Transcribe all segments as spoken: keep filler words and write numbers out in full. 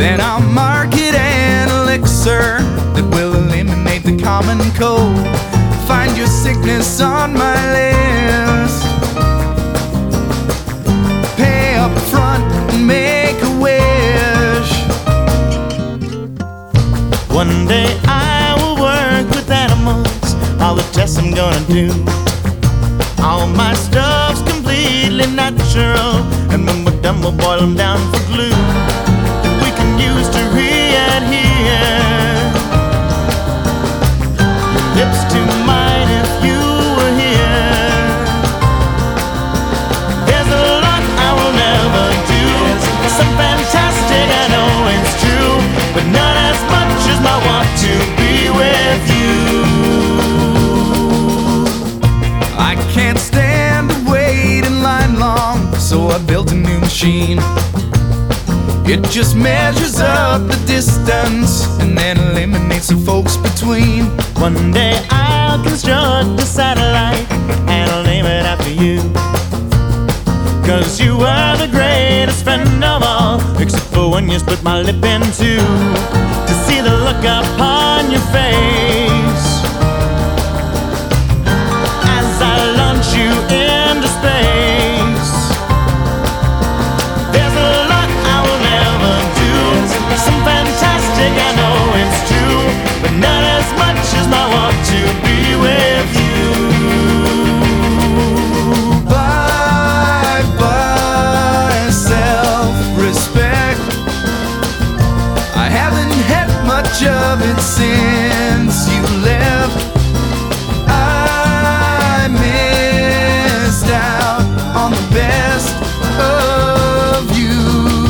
Then I'll market an elixir that will eliminate the common cold. Find your sickness on my list. Pay up front and make a wish. One day I will work with animals, all the tests I'm gonna do. All my stuff's completely natural, and when we're done we'll boil them down for glue that we can use to re-adhere your lips to mine if you were here. There's a lot I will never do, some fantastic I know it's true, but not as much as my want to be with you. I can't stand to wait in line long, so I built a new machine. It just measures up the distance and then eliminates the folks between. One day I'll construct a satellite and I'll name it after you, 'cause you were the greatest friend of all, except for when you split my lip in two. To see the look upon your face as I launch you into space. There's a lot I will never do, some fantastic I know it's true, but not as much as my want to be with you. Bye bye self-respect. I haven't had much of it since you left. I missed out on the best of you.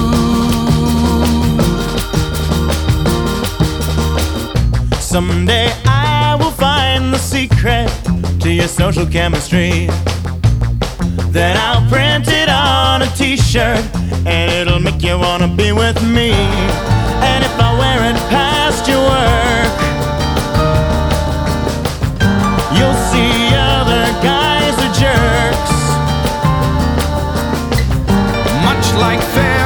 Someday I will find the secret to your social chemistry. Then I'll print it on a t-shirt and it'll make you wanna be with me. And if I wear it past your work, you'll see other guys are jerks. Much like fair